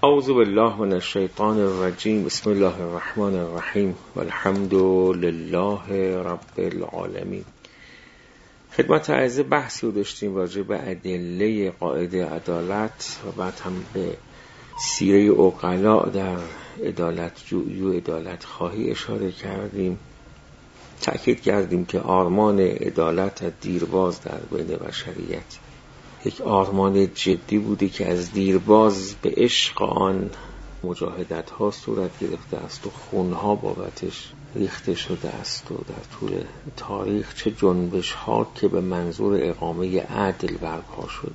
اعوذ بالله من الشیطان الرجیم. بسم الله الرحمن الرحیم والحمد لله رب العالمین. خدمت اعزه بحثی رو داشتیم راجع به ادله قاعده عدالت و بعد هم به سیره عقلا در عدالت جویی و عدالت خواهی اشاره کردیم. تأکید کردیم که آرمان عدالت از دیرباز در بین بشریت یک آرمان جدی بوده که از دیرباز به عشق آن مجاهدت ها صورت گرفته است و خونها بابتش ریخته شده است و در طول تاریخ چه جنبش ها که به منظور اقامه عدل برپا شده.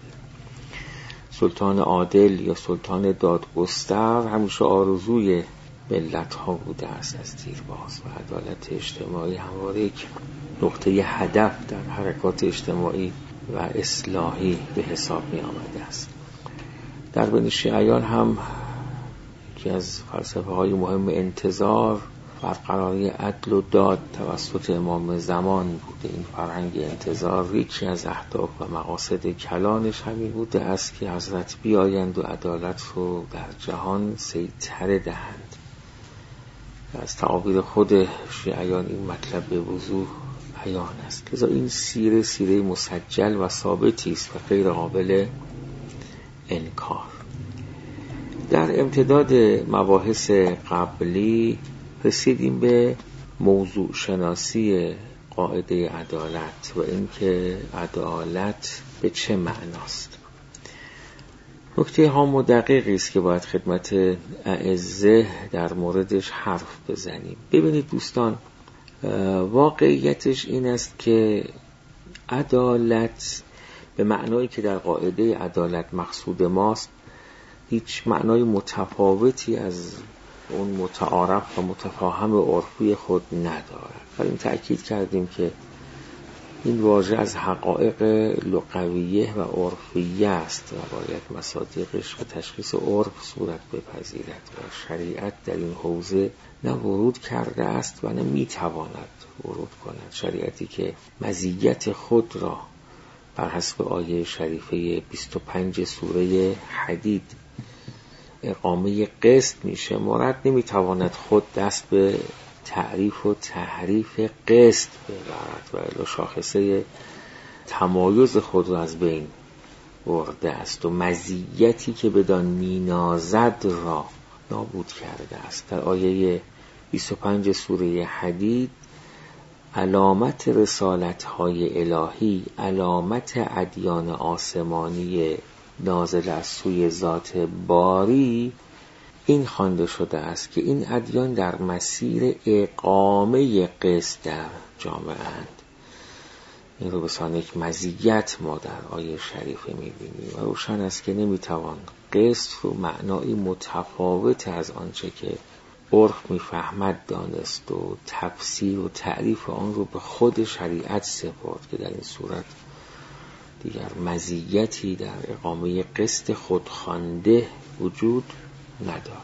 سلطان عادل یا سلطان دادگستر همیشه آرزوی ملت ها بوده است از دیرباز و عدالت اجتماعی همواره یک نقطه هدف در حرکات اجتماعی و اصلاحی به حساب می آمده است. در بین شیعیان هم یکی از فلسفه های مهم انتظار برقراری عدل و داد توسط امام زمان بوده. این فرهنگ انتظار یکی از اهداف و مقاصد کلانش همین بوده است که حضرت بیایند و عدالت رو در جهان سیطره دهند. از تعابیر خود شیعیان این مطلب به وضوح بیان است. لذا این سیره مسجل و ثابتی است و غیر قابل انکار. در امتداد مباحث قبلی رسیدیم به موضوع شناسی قاعده عدالت و اینکه عدالت به چه معناست. نکته هام و دقیقی است که باید خدمت اعزه در موردش حرف بزنیم. ببینید دوستان، واقعیتش این است که عدالت به معنایی که در قاعده عدالت مقصود ماست هیچ معنای متفاوتی از اون متعارف و متفاهم عرفی خود ندارد. بر این تأکید کردیم که این واژه از حقایق لغویه و عرفیه است و باید مصادیقش و تشخیص عرف صورت بپذیرد و شریعت در این حوزه نه ورود کرده است و نه میتواند ورود کند. شریعتی که مزیت خود را بر حسب آیه شریفه 25 سوره حدید اقامه قسط میشه مراد نمیتواند خود دست به تعریف و تحریف قسط ببرد و الا شاخصه تمایز خود را از بین برده است و مزیتی که بدان مینازد را نابود کرده است. در آیه 25 سوره حدید علامت رسالت‌های الهی، علامت ادیان آسمانی نازل از سوی ذات باری این خوانده شده است که این ادیان در مسیر اقامه قسط در جامعه اند. این رو به سان یک مزیت ما در آیه شریفه می‌بینیم و روشن است که نمی‌توان قسط رو معنایی متفاوت از آنچه که عرف می‌فهمد دانست و تفسیر و تعریف آن رو به خود شریعت سپرد که در این صورت دیگر مزیتی در اقامه قسط خودخوانده وجود ندارد.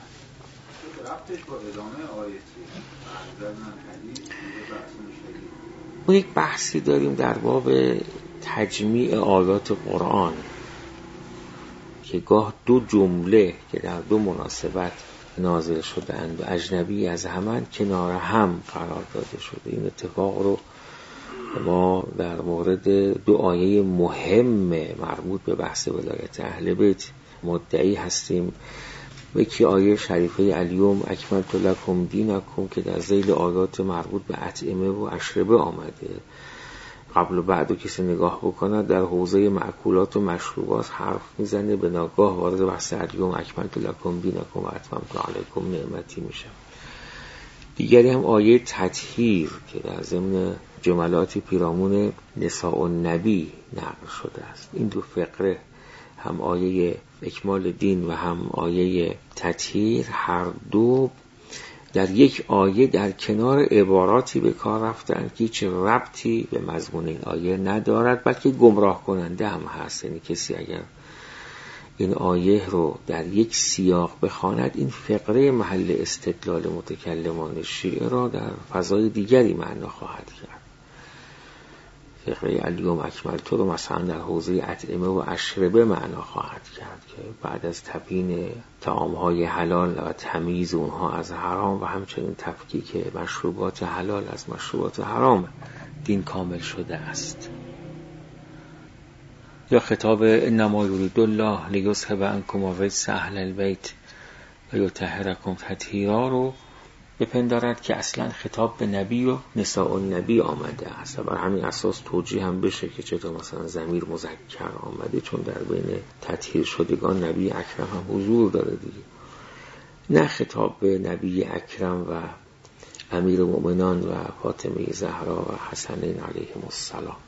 ما یک بحثی داریم در باب تجمیع آیات قرآن که گاه دو جمله که در دو مناسبت نازل شده‌اند و اجنبی از همان کنار هم قرار داده شده. این اتفاق رو ما در مورد دو آیه مهم مربوط به بحث ولایت اهل بیت مدعی هستیم. یکی آیه شریفه الیوم اکملت لکم دینکم که در ذیل آیات مربوط به اطعمه و اشربه آمده. قبل و بعد و کسی نگاه بکنه در حوزه مأکولات و مشروبات حرف میزنه، به ناگاه وارد بحث الیوم اکملت لکم دینکم و اتممت علیکم نعمتی میشه. دیگری هم آیه تطهیر که در ضمن جملات پیرامون نساء النبی نقل شده است. این دو فقره هم آیه اکمال دین و هم آیه تطهیر هر دو در یک آیه در کنار عباراتی به کار رفتند که هیچ ربطی به مضمون این آیه ندارد بلکه گمراه کننده هم هست. یعنی کسی اگر این آیه رو در یک سیاق بخواند این فقره محل استدلال متکلمان شیعه را در فضای دیگری معنا خواهد کرد. فقره الیوم اکملت رو مثلا در حوزه اطعمه و اشربه معنا خواهد کرد که بعد از تبیین طعام‌های حلال و تمییز اونها از حرام و همچنین تفکیک مشروبات حلال از مشروبات حرام دین کامل شده است. یا خطاب انما یرید الله لیذهب عنکم الرجس اهل البیت و یطهرکم تطهیرا رو بپندارد که اصلا خطاب به نبی و نساء النبی آمده است و بر همین اساس توجیه هم بشه که چطور مثلا ضمیر مذکر آمده، چون در بین تطهیر شدگان نبی اکرم هم حضور داره دیگه، نه خطاب به نبی اکرم و امیر المؤمنان و فاطمه زهرا و حسنین علیهم السلام.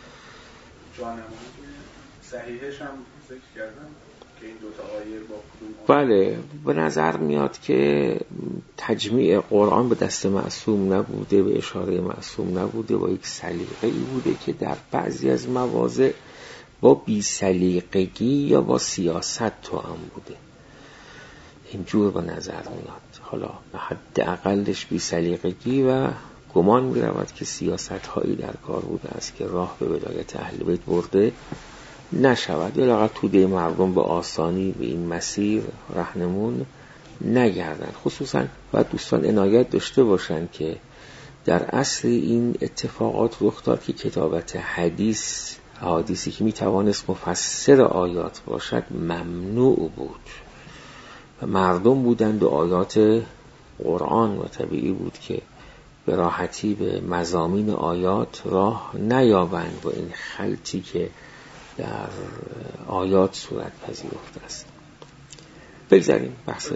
صحیحش هم ذکر کردم که این دوتا آیه با کدوم بله، به نظر میاد که تجمیع قرآن به دست معصوم نبوده، به اشاره معصوم نبوده، با یک سلیقه‌ای بوده که در بعضی از مواضع با بی سلیقگی یا با سیاست توأم بوده. اینجور به نظر میاد. حالا به حد اقلش بی سلیقگی و گمان می‌رود که سیاست‌هایی در کار بوده است که راه به ولایت اهل بیت برده نشود، یا لااقل توده مردم به آسانی به این مسیر راهنمون نگردن. خصوصا باید دوستان عنایت داشته باشند که در اصل این اتفاقات رخ داد که کتابت حدیثی که میتوانست مفسر آیات باشد ممنوع بود و مردم بودند و آیات قرآن و طبیعی بود که به راحتی به مضامین آیات راه نیابند با این خلطی که در آیات صورت پذیرفته است. بگذاریم بحث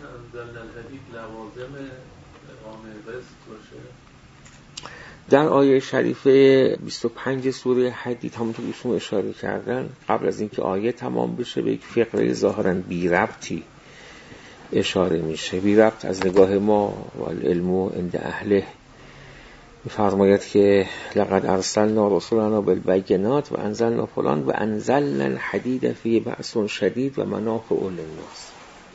در آیه شریفه 25 سوره حدید همونطور که ایشون اشاره کردن، قبل از اینکه آیه تمام بشه به یک فقره ظاهراً بی ربطی اشاره میشه. بی ربط از نگاه ما و العلم عند اهله فرماید که لقد ارسلنا رسولنا بالبینات و انزلنا فلان و انزلنا الحدید فیه بأس شدید و منافع للناس.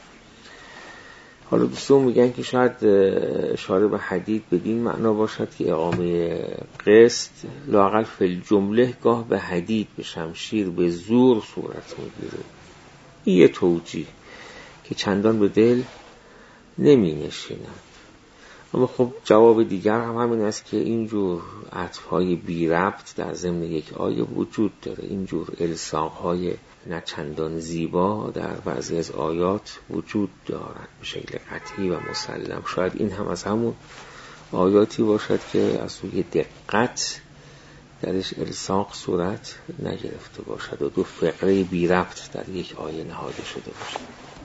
حالا دوستان میگن که شاید اشاره به حدید بدین معنا باشد که اقامه قسط لااقل فی الجمله گاه به حدید، به شمشیر، به زور صورت میگیره. این یه توجیه که چندان به دل نمی نشینه. اما خب جواب دیگر هم همین است که اینجور عطف‌های بی ربط در ضمن یک آیه وجود داره. اینجور الصاق‌های نه چندان زیبا در بعضی از آیات وجود دارد به شکل قطعی و مسلم. شاید این هم از همون آیاتی باشد که از سوی دقت درش الصاق صورت نگرفته باشد و دو فقره بی ربط در یک آیه نهاده شده باشد.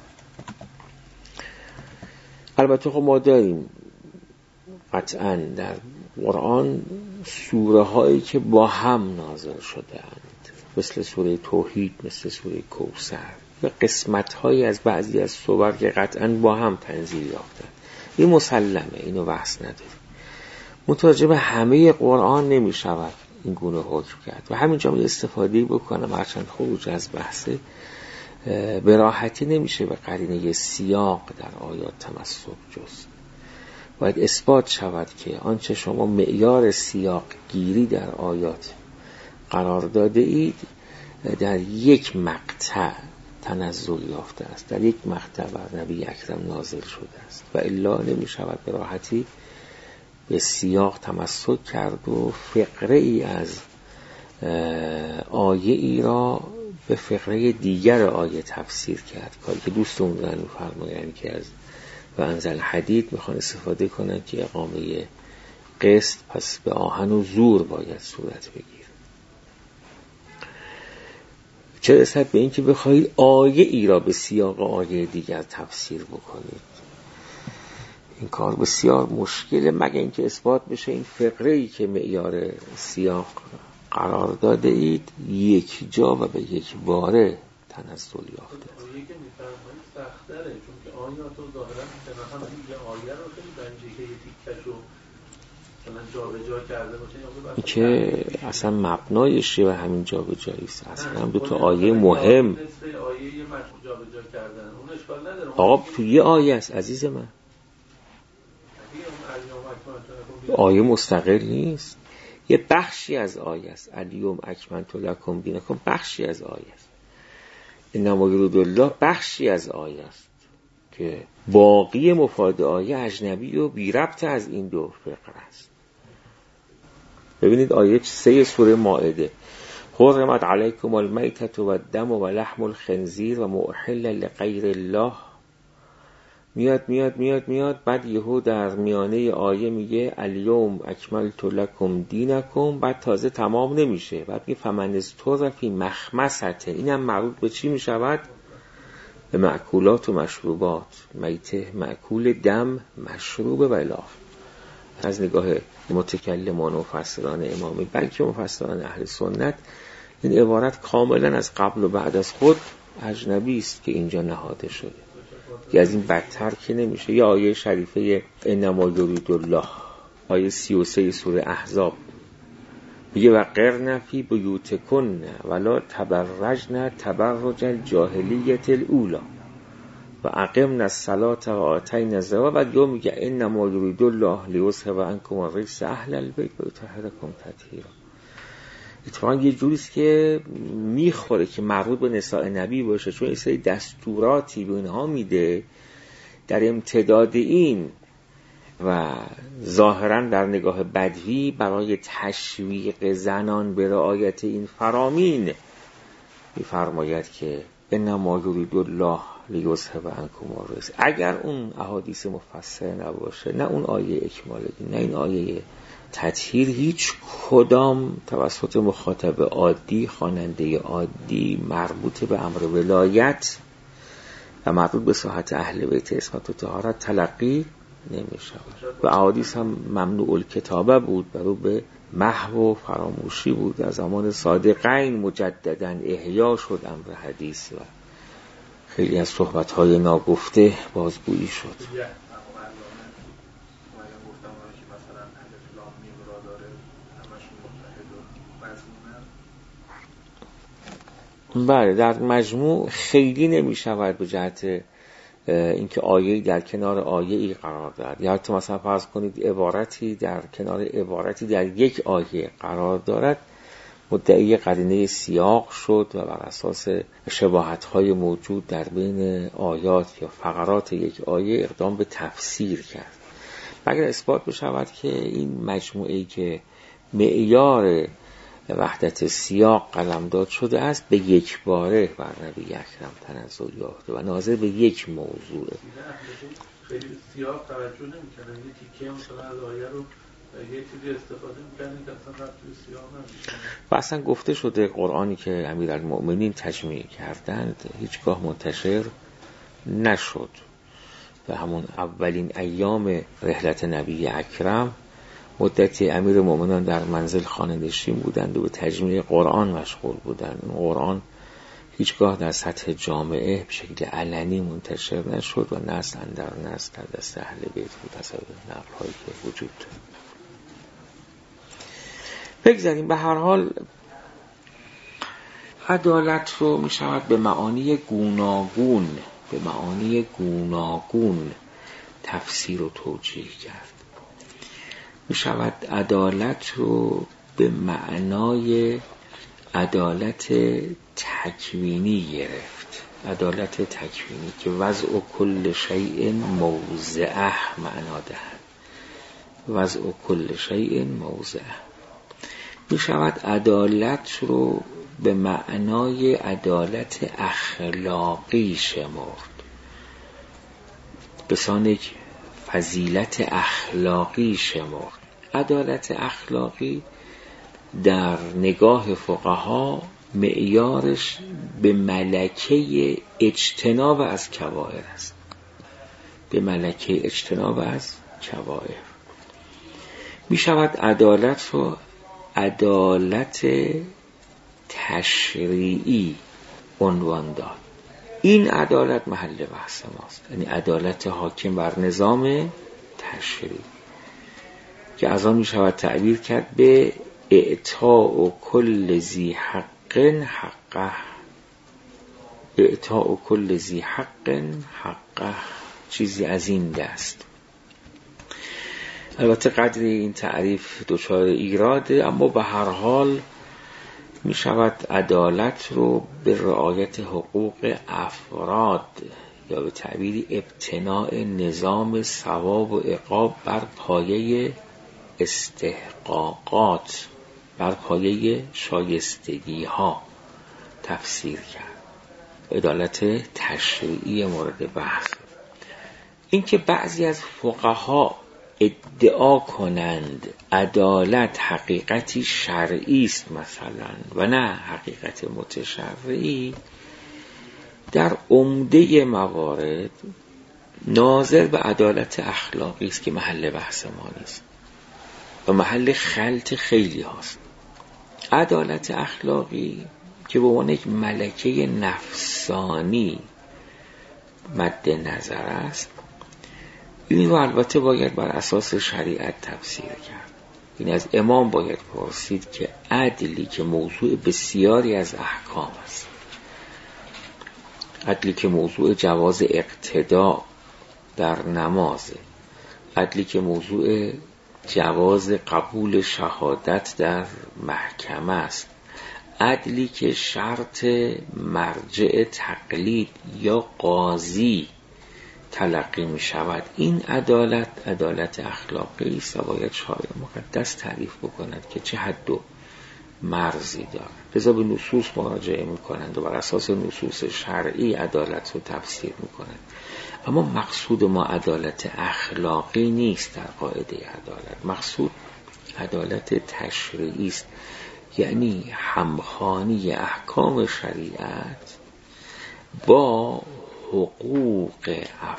البته خب ما داریم قطعاً در قرآن سوره هایی که با هم نازل شده‌اند، مثل سوره توحید، مثل سوره کوثر، و قسمت هایی از بعضی از سور که قطعاً با هم تنزیل یافتند. این مسلمه، اینو بحث نداریم. متوجه به همه قرآن نمی شود این گونه حکم کرد و همینجا من استفاده بکنم هرچند خروج از بحثه، به راحتی نمیشه به قرینه سیاق در آیات تمسک جست. باید اثبات شود که آنچه شما معیار سیاق گیری در آیات قرار داده اید در یک مقطع تنزل یافته است، در یک مقطع بر نبی اکرم نازل شده است و الا نمی شود به راحتی به سیاق تمسک کرد و فقره ای از آیه ای را به فقره دیگر آیه تفسیر کرد، کاری که دوستون دارن می‌فرمایند که از و انزل حدید میخوان استفاده کنن که اقامه قسط پس به آهن و زور باید صورت بگیر. چه رسد به این که بخواهید آیه ای را به سیاق آیه دیگر تفسیر بکنید. این کار بسیار مشکله مگر اینکه اثبات بشه این فقره ای که معیار سیاق قرار داده اید یک جا و به یک باره تنزل یافته. آیه که میفرمایید سخت‌تره، چون که آیات رو ظاهرا مثلا یه آیه رو خیلی بنجه که یه تیکش رو مثلا جابجا کرده باشه که اصلا مبنایش و همین جابجایی است. اصلا دو تا آیه مهم نصف آیه یه مشروع جابجا کردن اون اشکال نداره. آقا تو یه آیه است عزیز من، آیه مستقل نیست. یه بخشی از آیه است. الیوم اکملت لکم دینکم بخشی از آیه است. انما یرید الله بخشی از آیه است که باقی مفاد آیه اجنبی و بی ربط از این دو فقره است. ببینید آیه 3 سوره مائده: حرمت علیکم المیتة و الدم و لحم الخنزیر و ما احل لغیر الله. میاد بعد یهو در میانه آیه میگه الیوم اکملت لکم دینکم، بعد تازه تمام نمیشه، بعد میگه فمن اضطر فی مخمصة. اینم مربوط به چی میشود؟ به مأکولات و مشروبات، میته مأکول، دم مشروب و الاخر. از نگاه متکلمان و مفسران امامی بلکه مفسران اهل سنت این عبارت کاملا از قبل و بعد از خود اجنبی است که اینجا نهاده شده. از این بدتر که نمیشه. یا آیه شریفه انما یرید الله، آیه 33 سوره احزاب میگه و قرن فی بیوتکن ولا تبرجن تبرج الجاهلیت الاولی و اقمنا الصلاة و آتینا الزکاة. و یا میگه انما یرید الله لیذهب عنکم الرجس اهل البیت و یطهرکم تطهیرا. اتفاقا یه جوریست که میخوره که مربوط به نساء نبی باشه، چون این سری دستوراتی به اینها میده در امتداد این و ظاهرا در نگاه بدوی برای تشویق زنان به رعایت این فرامین میفرماید که انما یرید الله لیذهب عنکم الرجس. اگر اون احادیث مفصل نباشه، نه اون آیه اکمال دین، نه این آیه تطهیر، هیچ کدام توسط مخاطب عادی، خواننده عادی مربوط به امر ولایت و مربوط به صحت اهل بیت عصمت و طهارت تلقی نمیشه. و احادیث هم ممنوع الکتابه بود، برای به محو و فراموشی بود. در زمان صادقین مجددا احیا شد امر حدیث و خیلی از صحبت‌های ناگفته بازگویی شد. بله، در مجموع خیلی نمی شود به جهت اینکه آیه‌ای در کنار آیه‌ای قرار دارد، یا حتی مثلا فرض کنید عبارتی در کنار عبارتی در یک آیه قرار دارد، مدعی قرینه سیاق شد و بر اساس شباهت‌های موجود در بین آیات یا فقرات یک آیه اقدام به تفسیر کرد. اگر اثبات بشود که این مجموعه‌ای که معیار وحدت سیاق قلمداد شده است به یک باره بر نبی اکرم تنزل یافته و ناظر به یک موضوعه. خیلی سیاق توجه نمی‌کنن، یه تیکه مثلا از آیه رو یه چیزی استفاده می‌کنن که اصلا ربطی به سیاق نداره. و اصلا گفته شده قرآنی که امیرالمؤمنین تجمیع کردند هیچگاه منتشر نشد. و همون اولین ایام رحلت نبی اکرم مدتی امیر مومنان در منزل خانه نشین بودند و به تجمیع قرآن مشغول بودند. این قرآن هیچگاه در سطح جامعه به شکل علنی منتشر نشد و نسل اندر نسل در دست اهل بیت بود، حسب نقل‌هایی که وجود دارد. بگذاریم. به هر حال عدالت رو می شود به معانی گوناگون تفسیر و توجیه کرد. می شود عدالت رو به معنای عدالت تکوینی گرفت. عدالت تکوینی که وضع کل شیء موضعه معنا دهد. وضع کل شیء موضعه. می شود عدالت رو به معنای عدالت اخلاقی شمرد. بسان یک فضیلت اخلاقی شمرد. عدالت اخلاقی در نگاه فقها معیارش به ملکه اجتناب از کبائر است. به ملکه اجتناب از کبائر. می شود عدالت رو عدالت تشریعی عنوان داد. این عدالت محل بحث ماست، یعنی عدالت حاکم بر نظام تشریعی که از آن می شود تعبیر کرد به اعطاء کل ذی حق حقه. اعطاء کل ذی حق حقه، چیزی از این دست. البته قدر این تعریف دچار ایراده، اما به هر حال می شود عدالت رو به رعایت حقوق افراد یا به تعبیری ابتناء نظام ثواب و عقاب بر پایه استحقاقات، بر پایه شایستگی ها تفسیر کرد. عدالت تشریعی مورد بحث. این که بعضی از فقها ادعا کنند عدالت حقیقتی شرعی است مثلا و نه حقیقت متشرعی، در عمده موارد ناظر به عدالت اخلاقی است که محل بحث ما نیست و محل خلط خیلی هاست. عدالت اخلاقی که به عنوان یک ملکه نفسانی مد نظر است، این رو البته باید بر اساس شریعت تفسیر کرد. این از امام باید پرسید که عدلی که موضوع بسیاری از احکام است، عدلی که موضوع جواز اقتداء در نمازه، عدلی که موضوع جواز قبول شهادت در محکمه است، عدلی که شرط مرجع تقلید یا قاضی تلقی می شود، این عدالت اخلاقی است و باید شارع مقدس تعریف بکند که چه حد و مرزی دارد. لذا به نصوص مراجعه می کنند و بر اساس نصوص شرعی عدالت رو تفسیر می کنند. اما مقصود ما عدالت اخلاقی نیست. در قاعده عدالت مقصود عدالت تشریعی است، یعنی همخوانی احکام شریعت با حقوق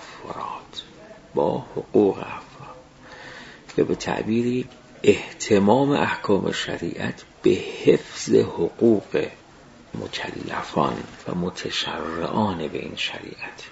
افراد یا به تعبیری اهتمام احکام شریعت به حفظ حقوق مکلفان و متشرعان به این شریعت.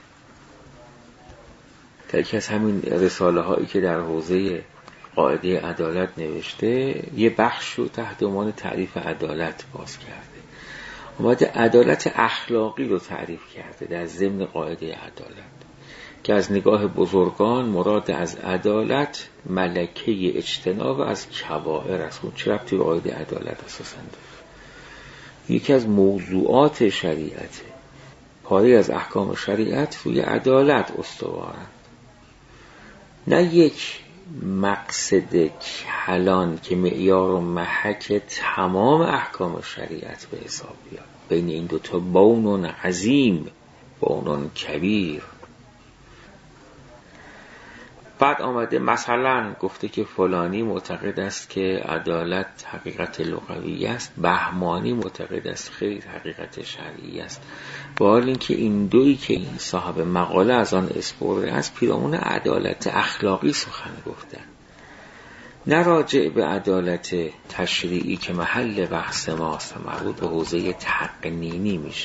در یکی از همین رساله هایی که در حوزه قاعده عدالت نوشته، یه بخش رو تحت عنوان تعریف عدالت باز کرده. اومده عدالت اخلاقی رو تعریف کرده در ضمن قاعده عدالت، که از نگاه بزرگان مراد از عدالت ملکه اجتناب از کبائر است. اون چه ربطی به قاعده عدالت اساساً داره؟ یکی از موضوعات شریعته. پاره از احکام شریعت روی عدالت استوارند، نه یک مقصد کلان که معیار و محک تمام احکام شریعت به حساب بیاد. بین این دوتا بونون عظیم، بونون کبیر. بعد آمده مثلا گفته که فلانی معتقد است که عدالت حقیقت لغوی است، بهمانی معتقد است خیر حقیقت شرعی است. با حال اینکه این دویی که این صاحب مقاله از آن اسپوره است، پیرامون عدالت اخلاقی سخن گفتن، نه راجع به عدالت تشریعی که محل بحث ماست و مربوط به حوزه تقنینی میشه.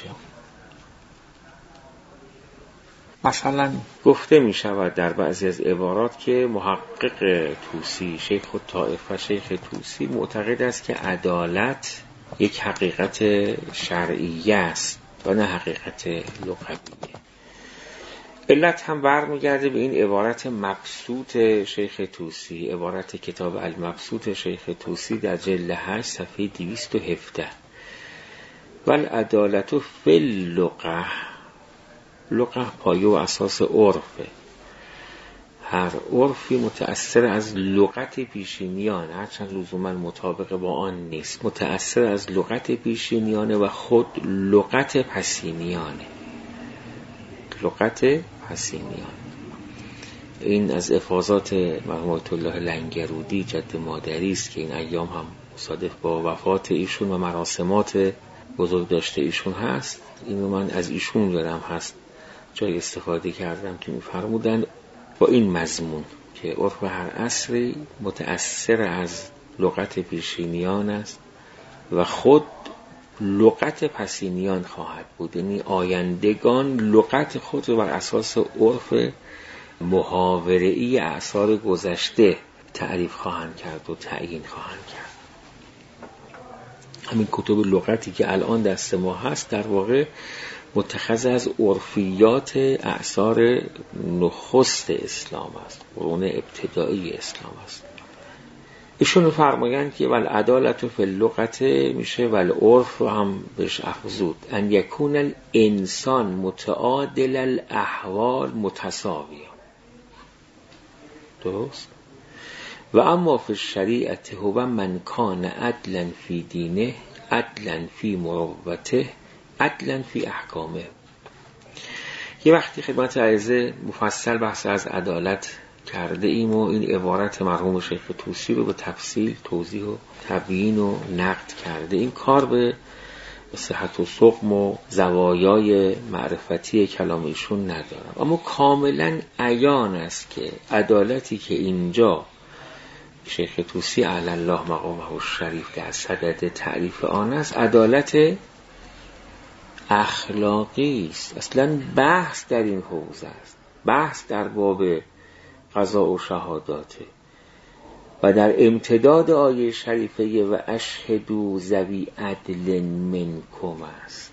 مثلا گفته می شود در بعضی از عبارات که محقق طوسی، شیخ الطائفه شیخ طوسی معتقد است که عدالت یک حقیقت شرعی است و نه حقیقت لغویه. علت هم برمیگرده به این عبارت مبسوط شیخ طوسی، عبارت کتاب المبسوط شیخ طوسی در جلد 8 صفحه 217. والعدالت فی اللغة، لغة پایه و اساس عرفه. هر عرفی متأثر از لغت پیشینیان، هرچند لزوما مطابق با آن نیست، متأثر از لغت پیشینیانه و خود لغت پسینیانه. لغت پسینیان. این از افاضات مرحوم آیت الله لنگرودی جد مادری است که این ایام هم مصادف با وفات ایشون و مراسمات بزرگ داشته ایشون هست. اینو من از ایشون یادم هست جای استفاده کردم که می‌فرمودن با این مضمون که عرف هر عصری متأثر از لغت پیشینیان است و خود لغت پسینیان خواهد بود. یعنی آیندگان لغت خود رو بر اساس عرف محاوره‌ای اعصار گذشته تعریف خواهند کرد و تعیین خواهند کرد. همین کتب لغتی که الان دست ما هست در واقع متخذ از عرفیات اعصار نخست اسلام است، قرون ابتدایی اسلام است. ایشون فرمایند که والعدالت فی اللغت میشه والعرف هم بهش افزود ان یکون الانسان متعادل الاحوال متساویا. درست؟ و اما فی الشریعت هو من کان عدلا فی دینه عدلا فی مروته عدلا فی احکامه. یه وقتی خدمت عرضه مفصل بحث از عدالت کرده ایم و این عبارت مرحوم شیخ طوسی رو به تفصیل توضیح و تبیین و نقد کرده. این کار به صحت و سقم و زوایای معرفتی کلام ایشون ندارم، اما کاملا عیان است که عدالتی که اینجا شیخ طوسی علی الله مقامه الشریف در صدد تعریف آن است عدالت اخلاقی است. اصلا بحث در این حوزه است، بحث در باب قضا و شهاداته و در امتداد آیه شریفه و اشهدوا ذوی عدل منکم است.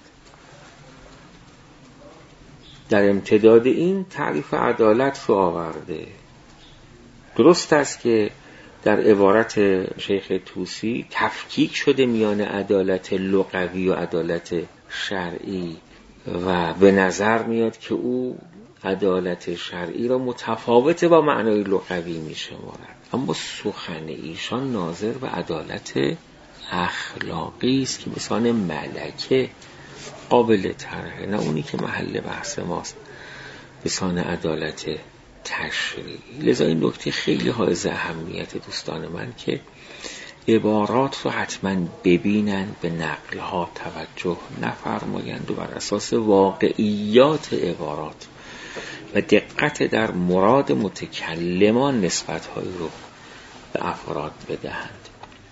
در امتداد این تعریف عدالت رو آورده. درست است که در عبارت شیخ طوسی تفکیک شده میان عدالت لغوی و عدالت شرعی و به نظر میاد که او عدالت شرعی را متفاوت با معنای لغوی میشمارد، اما سخن ایشان ناظر به عدالت اخلاقی است که مثال ملکه قابل طرحه، نه اونی که محل بحث ماست مثال عدالت تشریعی. لذا این نکته خیلی حائز اهمیت دوستان من که عبارات رو حتما ببینن، به نقلها توجه نفرمایند و بر اساس واقعیات عبارات و دقت در مراد متکلمان نسبت‌هایی رو به افراد بدهند.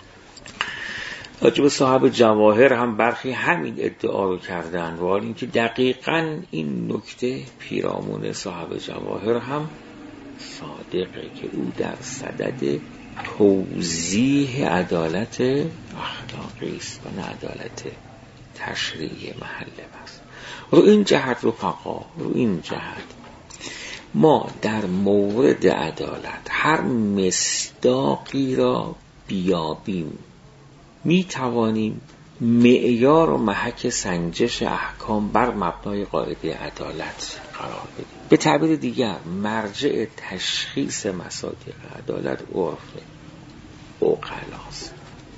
راجب صاحب جواهر هم برخی همین ادعا رو کردن و حال اینکه دقیقاً این نکته پیرامون صاحب جواهر هم صادقه که او در صدد توضیح عدالت اخلاقی است و نه عدالت تشریعی محل است. رو این جهت رفقا، رو این جهت ما در مورد عدالت هر مصداقی را بیابیم می توانیم معیار و محک سنجش احکام بر مبنای قاعده عدالت قرار بدیم. به تعبیر دیگر مرجع تشخیص مصادیق عدالت عرف عقلاست.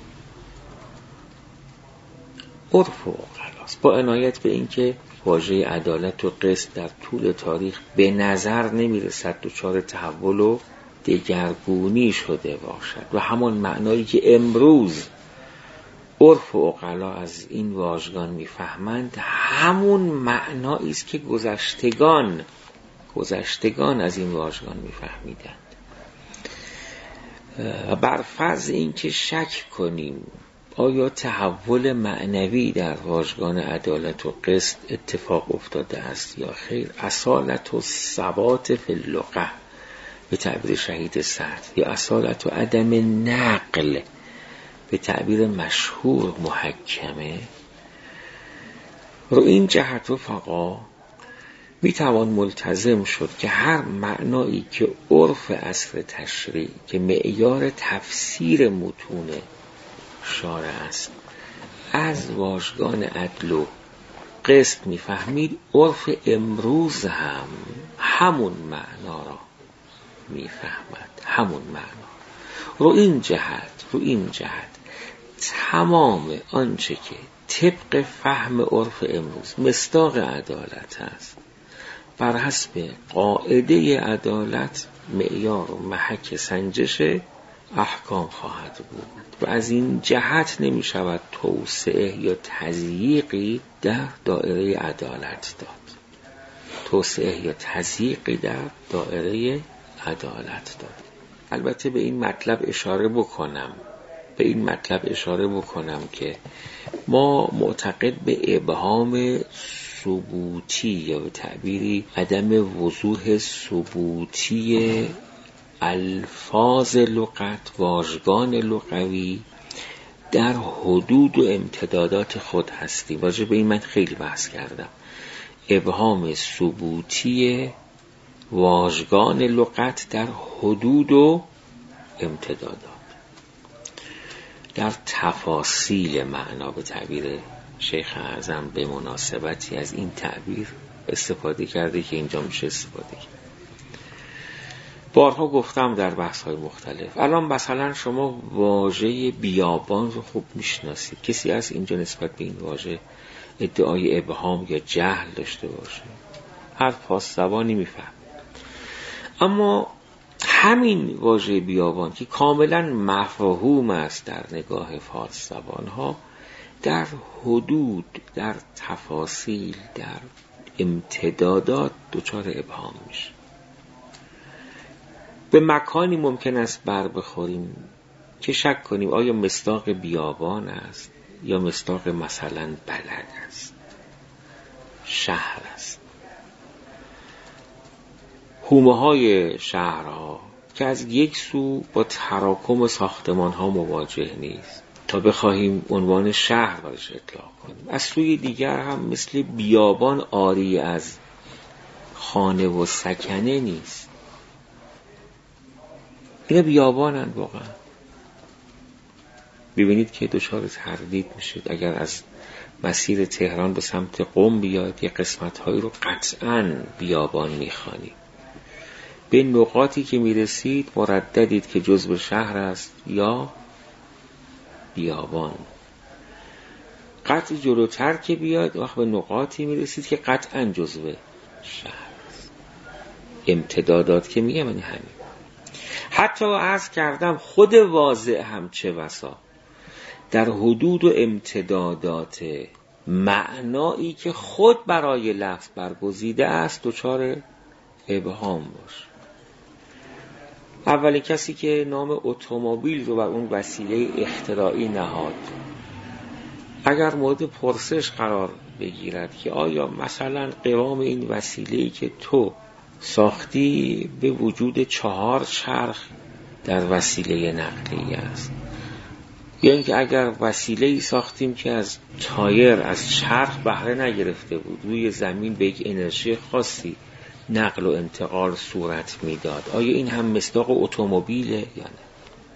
عرف عقلاست، با عنایت به اینکه واژه عدالت و قسط در طول تاریخ به نظر نمیرسد دچار تحول و دگرگونی شده باشد و همون معنایی که امروز عرف و عقلا از این واژگان میفهمند همون معنایی است که گذشتگان از این واژگان میفهمیدند. بر فرض اینکه شک کنیم آیا تحول معنوی در واژگان عدالت و قسط اتفاق افتاده است یا خیر، اصالت و ثبات فی اللغة به تعبیر شهید سعد یا اصالت و عدم نقل به تعبیر مشهور محکمه، رو این جهت رفقا می توان ملتزم شد که هر معنایی که عرف عصر تشریع که معیار تفسیر متون شارع است از واژگان عدل و قسط میفهمید، عرف امروز هم همون معنا را میفهمد. همون معنا رو این جهت تمام آنچه که طبق فهم عرف امروز مصداق عدالت است بر حسب قاعده عدالت معیار و محک سنجش احکام خواهد بود و از این جهت نمی شود توسعه یا تضییقی در دایره عدالت داد. البته به این مطلب اشاره بکنم که ما معتقد به ابهام ثبوتی یا به تعبیری عدم وضوح ثبوتی الفاظ لغت، واژگان لغوی در حدود و امتدادات خود هستیم. راجع به این من خیلی بحث کردم. ابهام ثبوتی واژگان لغت در حدود و امتدادات، در تفاصیل معنا. به تعبیر شیخ اعظم به مناسبتی از این تعبیر استفاده کرده که اینجا میشه استفاده کرد. بارها گفتم در بحث‌های مختلف. الان مثلا شما واژه بیابان رو خوب میشناسید. کسی از اینجا نسبت به این واژه ادعای ابهام یا جهل داشته باشه؟ هر فارس زبانی میفهم. اما همین واژه بیابان که کاملا مفهوم است در نگاه فارس زبان‌ها، در حدود، در تفاصیل، در امتدادات دچار ابهام میشه. به مکانی ممکن است بر بخوریم که شک کنیم آیا مصداق بیابان است یا مصداق مثلا بلد است، شهر است. حومه های شهرها که از یک سو با تراکم ساختمان ها مواجه نیست تا بخواهیم عنوان شهر برش اطلاق کنیم، از سوی دیگر هم مثل بیابان عاری از خانه و سکنه نیست. اینا بیابانند واقعا. ببینید که دچار تردید میشید اگر از مسیر تهران به سمت قم بیاد، یه قسمت‌هایی رو قطعاً بیابان می‌خوانید. به نقاطی که میرسید مرددید که جزو شهر است یا بیابان. قطع جلوتر که بیاد وقت به نقاطی میرسید که قطعاً جزو شهر است. امتدادات که میگم این همین. حتی عرض کردم خود واضع هم چه بسا در حدود و امتدادات معنایی که خود برای لفظ برگزیده است دچار ابهام باشه. اولین کسی که نام اتومبیل رو بر اون وسیله اختراعی نهاد، اگر مورد پرسش قرار بگیرد که آیا مثلا قوام این وسیله‌ای که تو ساختی به وجود 4 چرخ در وسیله نقلیه است، یا اینکه اگر وسیله‌ای ساختیم که از تایر، از چرخ بهره نگرفته بود، روی زمین به یک انرژی خاصی نقل و انتقال صورت میداد، آیا این هم مصداق اتومبیله یا نه؟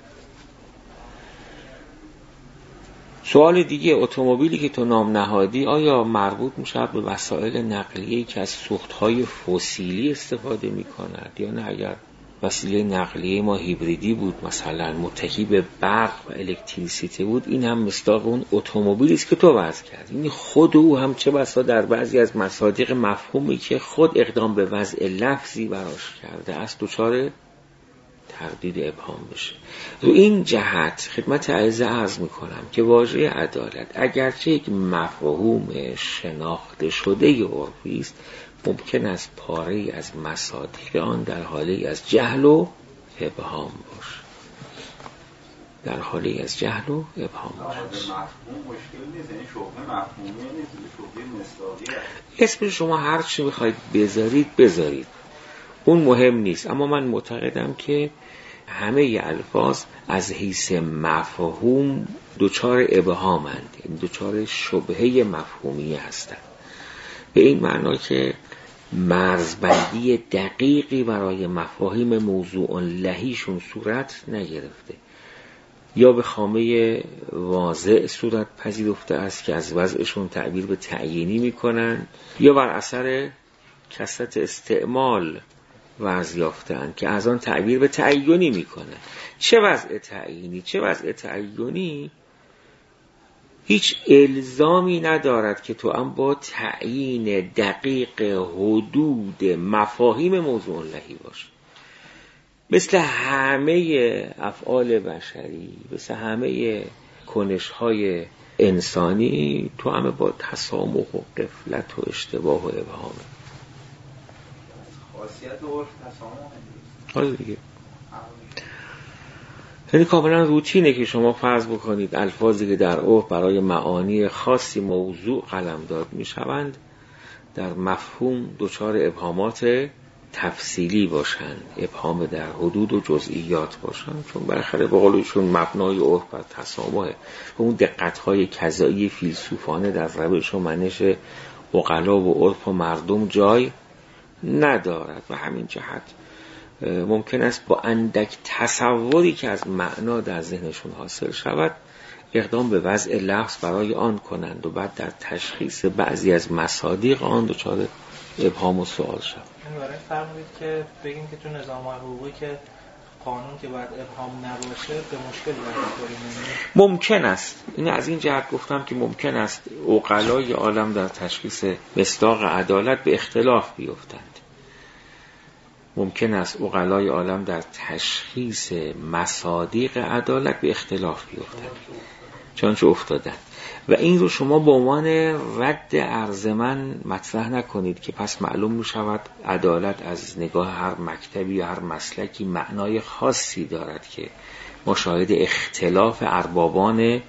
سوال دیگه، اتومبیلی که تو نام نهادی آیا مربوط میشه به وسایل نقلیه‌ای که از سوخت‌های فسیلی استفاده می‌کند یا نه؟ اگر وسیله نقلیه ما هیبریدی بود، مثلا متکی به برق و الکتریسیته بود، این هم مصداق اون اتومبیلی است که تو وضع کردی. این خود او هم چه بسا در بعضی از مصادیق مفهومی که خود اقدام به وضع لفظی براش کرده است دچار تردید ابهام بشه. رو این جهت خدمت عرض عرض میکنم که واژه عدالت اگرچه یک مفهوم شناخته شده عرفی است، ممکن است پاره‌ای از مصادیق آن در حالی از جهل و ابهام باشه. در حالی از جهل و ابهام باشه. مفهوم مشکل نیست، یعنی شبهه مفهومی نیست، شبهه مصداقی است. اسم شما هر چی میخواید بذارید، اون مهم نیست. اما من معتقدم که همه الفاظ از حیث مفهوم دچار ابهامند، دچار شبهه مفهومی هستند، به این معنا که مرزبندی دقیقی برای مفاهیم موضوع لهیشون صورت نگرفته، یا به خامه واضع صورت پذیرفته است که از وضعشون تعبیر به تعیینی میکنن، یا بر اثر کثرت استعمال وضع یافتند که از آن تعبیر به تعیینی میکنن. چه وضع تعیینی چه وضع تعیینی هیچ الزامی ندارد که تو هم با تعیین دقیق حدود مفاهیم موضوع لهی باشه. مثل همه افعال بشری، مثل همه کنش‌های انسانی، تو همه با تسامح و غفلت و اشتباه و ابهامه. خاصیت عرف تسامح حالا دیگه یعنی کاملا روتینه که شما فرض بکنید الفاظی که در عرف برای معانی خاصی موضوع قلمداد میشوند در مفهوم دچار ابهامات تفصیلی باشند، ابهام در حدود و جزئیات باشند، چون بالاخره به قولشون مبنای عرف بر تسامحه و اون دقت‌های کذایی فیلسوفانه در روش و منش عقلا و عرف و مردم جای ندارد. و همین جهت ممکن است با اندک تصوری که از معنا در ذهنشون حاصل شود اقدام به وضع لفظ برای آن کنند و بعد در تشخیص بعضی از مصادیق آن دچار ابهام و سوال شود. این برای فرمودید که بگیم که تو نظام حقوقی که قانون که باید ابهام نباشه به مشکل برمی‌خوریم. ممکن است، این از این جهت گفتم که ممکن است عقلای عالم در تشخیص مصداق عدالت به اختلاف بیفتند. ممکن است عقلای عالم در تشخیص مصادیق عدالت به اختلاف بیفتند چنانچه افتادند و این رو شما به عنوان رد عرض من مطرح نکنید که پس معلوم می شود عدالت از نگاه هر مکتبی یا هر مسلکی معنای خاصی دارد که ما شاهد اختلاف اربابان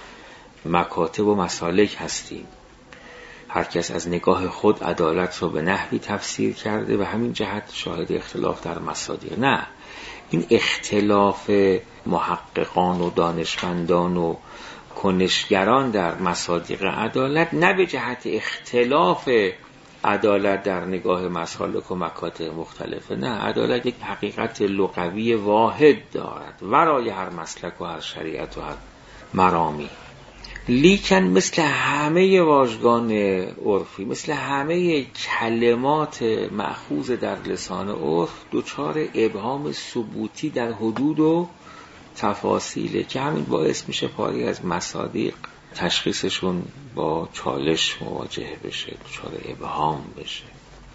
مکاتب و مسالک هستیم. هر کس از نگاه خود عدالت رو به نحوی تفسیر کرده و همین جهت شاهد اختلاف در مصادیق. نه، این اختلاف محققان و دانشمندان و کنشگران در مصادیق عدالت نه به جهت اختلاف عدالت در نگاه مسالک و مکاتب مختلفه. نه، عدالت یک حقیقت لغوی واحد دارد ورای هر مسلک و هر شریعت و هر مرامی. لیکن مثل همه واژگان عرفی، مثل همه کلمات مأخوذ در لسان عرف، دچار ابهام ثبوتی در حدود و تفاصیله که همین باعث میشه پاری از مصادیق تشخیصشون با چالش مواجه بشه، دچار ابهام بشه.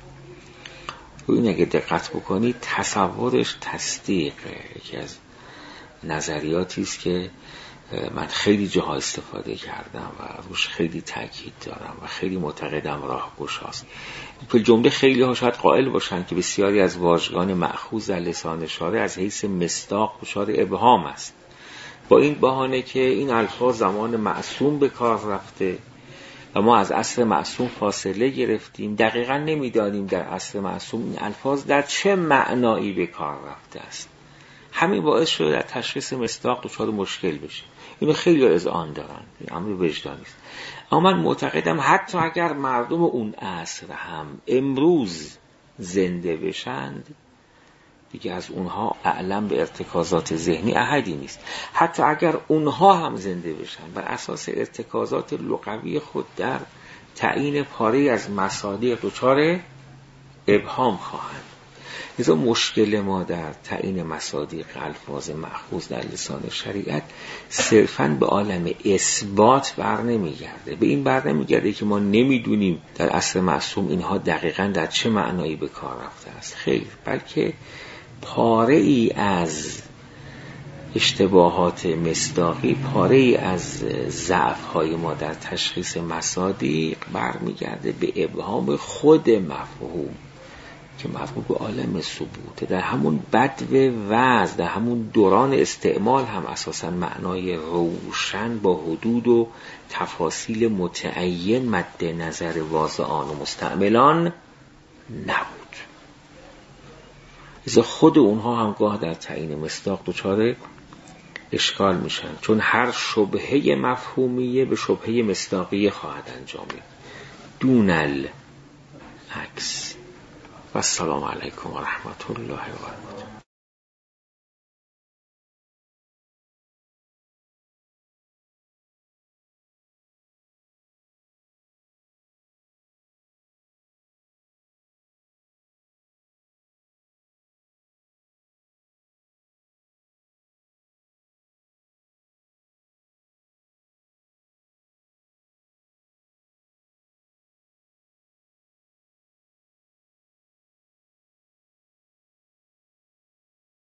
و این اگه دقت بکنید تصورش تصدیقه. یکی از نظریاتی است که من خیلی جاها استفاده کردم و روش خیلی تاکید دارم و خیلی معتقدم راهگشاست. به جمله خیلی ها شاید قائل باشن که بسیاری از واژگان مأخوذ در لسان شارع از حیث مصداق دچار ابهام است، با این بهانه که این الفاظ زمان معصوم به کار رفته و ما از عصر معصوم فاصله گرفتیم، دقیقاً نمیدانیم در عصر معصوم این الفاظ در چه معنایی به کار رفته است. همین باعث شده در تشخیص مصداق دچار مشکل بشه. اینو خیلی اذعان دارن، این امر وجدانی است. اما من معتقدم حتی اگر مردم اون عصر هم امروز زنده بشند، دیگه از اونها اعلم به ارتکازات ذهنی احدی نیست. حتی اگر اونها هم زنده بشن بر اساس ارتکازات لغوی خود در تعیین پاره از مصادیق دچار ابهام خواهند. لذا مشکل ما در تعیین مصادیق الفاظ مأخوذ در لسان شریعت صرفاً به عالم اثبات بر نمیگرده. به این بر نمیگرده که ما نمیدونیم در عصر معصوم اینها دقیقاً در چه معنایی به کار رفته است. خیر، بلکه پاره ای از اشتباهات مصداقی، پاره ای از ضعف های ما در تشخیص مصادیق برمیگرده به ابهام خود مفهوم که مربوط به عالم ثبوته. در همون بدو وضع، در همون دوران استعمال هم اساساً معنای روشن با حدود و تفاصیل متعین مد نظر واضعان و مستعملان نبود. لذا خود اونها هم گاه در تعیین مصداق دچار اشکال میشن، چون هر شبهه مفهومیه به شبهه مصداقیه خواهد انجامید دون العکس. و السلام علیکم و رحمت الله و برکاته.